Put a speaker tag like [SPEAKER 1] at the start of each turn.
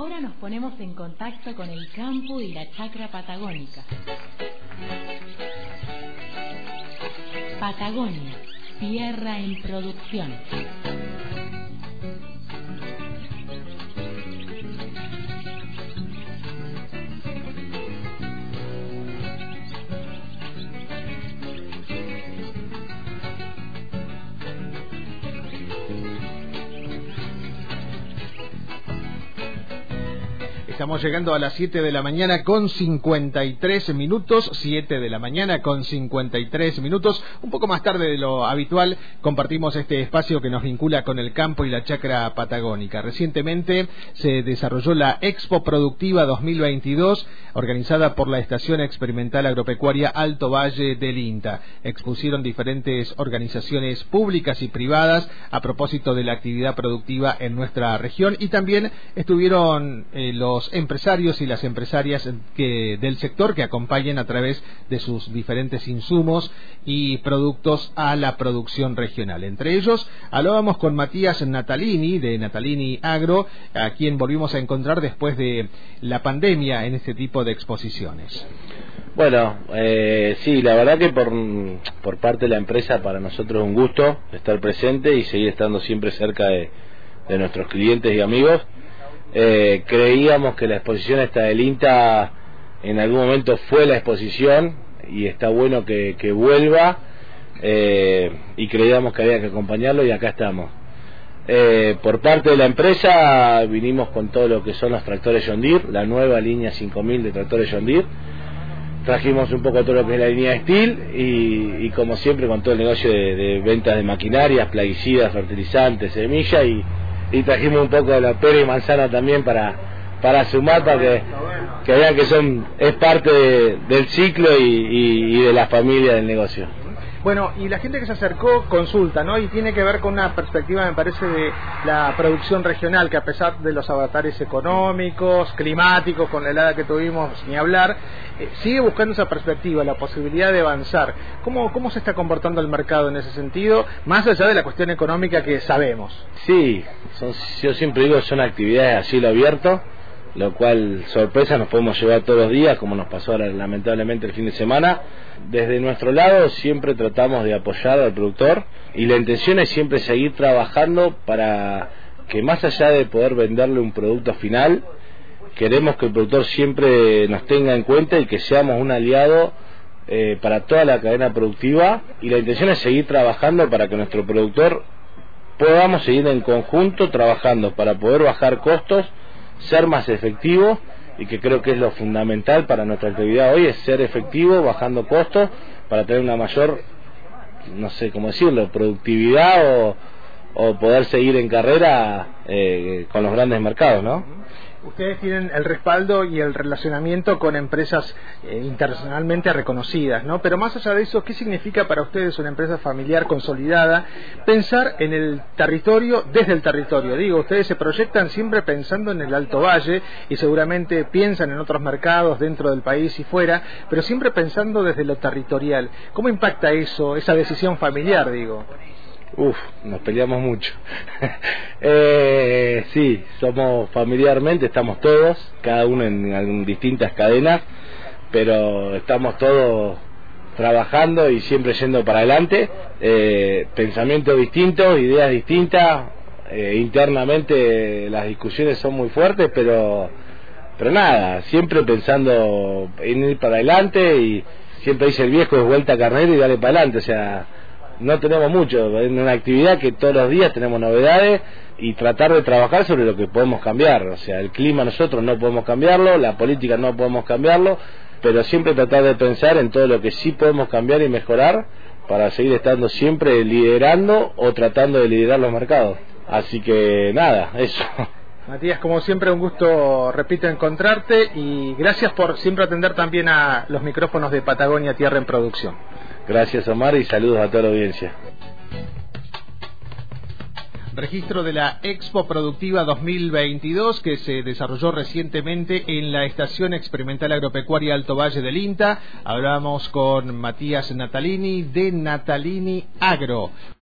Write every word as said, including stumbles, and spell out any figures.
[SPEAKER 1] Ahora nos ponemos en contacto con el campo y la chacra patagónica. Patagonia, tierra en producción.
[SPEAKER 2] Estamos llegando a las siete de la mañana con cincuenta y tres minutos, siete de la mañana con cincuenta y tres minutos, un poco más tarde de lo habitual. Compartimos este espacio que nos vincula con el campo y la chacra patagónica. Recientemente se desarrolló la Expo Productiva dos mil veintidós, organizada por la Estación Experimental Agropecuaria Alto Valle del INTA. Expusieron diferentes organizaciones públicas y privadas a propósito de la actividad productiva en nuestra región, y también estuvieron eh, los empresarios y las empresarias que, del sector, que acompañan a través de sus diferentes insumos y productos a la producción regional. Entre ellos hablábamos con Matías Natalini de Natalini Agro, a quien volvimos a encontrar después de la pandemia en este tipo de exposiciones.
[SPEAKER 3] Bueno, eh, sí, la verdad que por, por parte de la empresa para nosotros es un gusto estar presente y seguir estando siempre cerca de, de nuestros clientes y amigos. Eh, creíamos que la exposición esta del INTA en algún momento fue la exposición y está bueno que, que vuelva, eh, y creíamos que había que acompañarlo y acá estamos. Eh, por parte de la empresa vinimos con todo lo que son los tractores John Deere, la nueva línea cinco mil de tractores John Deere. Trajimos un poco todo lo que es la línea Steel y, y como siempre con todo el negocio de, de ventas de maquinarias, plaguicidas, fertilizantes, semillas, y y trajimos un poco de la pera y manzana también para para sumar, para que, que vean que son es parte de, del ciclo y, y, y de la familia del negocio.
[SPEAKER 2] Bueno, y la gente que se acercó consulta, ¿no? Y tiene que ver con una perspectiva, me parece, de la producción regional, que a pesar de los avatares económicos, climáticos, con la helada que tuvimos, ni hablar, eh, sigue buscando esa perspectiva, la posibilidad de avanzar. ¿Cómo, cómo se está comportando el mercado en ese sentido, más allá de la cuestión económica que sabemos?
[SPEAKER 3] Sí, son, yo siempre digo, son actividades a cielo abierto, lo cual sorpresa nos podemos llevar todos los días, como nos pasó ahora lamentablemente el fin de semana. Desde nuestro lado siempre tratamos de apoyar al productor y la intención es siempre seguir trabajando para que, más allá de poder venderle un producto final, queremos que el productor siempre nos tenga en cuenta y que seamos un aliado eh, para toda la cadena productiva, y la intención es seguir trabajando para que nuestro productor podamos seguir en conjunto trabajando para poder bajar costos, ser más efectivo, y que creo que es lo fundamental para nuestra actividad hoy, es ser efectivo, bajando costos, para tener una mayor, no sé cómo decirlo, productividad o, o poder seguir en carrera eh, con los grandes mercados, ¿no?
[SPEAKER 2] Ustedes tienen el respaldo y el relacionamiento con empresas eh, internacionalmente reconocidas, ¿no? Pero más allá de eso, ¿qué significa para ustedes, una empresa familiar consolidada, pensar en el territorio desde el territorio? Digo, ustedes se proyectan siempre pensando en el Alto Valle y seguramente piensan en otros mercados dentro del país y fuera, pero siempre pensando desde lo territorial. ¿Cómo impacta eso, esa decisión familiar, digo?
[SPEAKER 3] Uf, nos peleamos mucho. eh, sí, somos familiarmente, estamos todos, cada uno en, en distintas cadenas, pero estamos todos trabajando y siempre yendo para adelante. Eh, pensamientos distintos, ideas distintas, eh, internamente las discusiones son muy fuertes, pero, pero nada, siempre pensando en ir para adelante, y siempre dice el viejo, es vuelta a carnero y dale para adelante, o sea, no tenemos mucho, es una actividad que todos los días tenemos novedades y tratar de trabajar sobre lo que podemos cambiar. O sea, el clima nosotros no podemos cambiarlo, la política no podemos cambiarlo, pero siempre tratar de pensar en todo lo que sí podemos cambiar y mejorar para seguir estando siempre liderando o tratando de liderar los mercados. Así que nada, eso.
[SPEAKER 2] Matías, como siempre, un gusto, repito, encontrarte, y gracias por siempre atender también a los micrófonos de Patagonia Tierra en Producción.
[SPEAKER 3] Gracias, Omar, y saludos a toda la audiencia.
[SPEAKER 2] Registro de la Expo Productiva dos mil veintidós, que se desarrolló recientemente en la Estación Experimental Agropecuaria Alto Valle del INTA. Hablamos con Matías Natalini de Natalini Agro.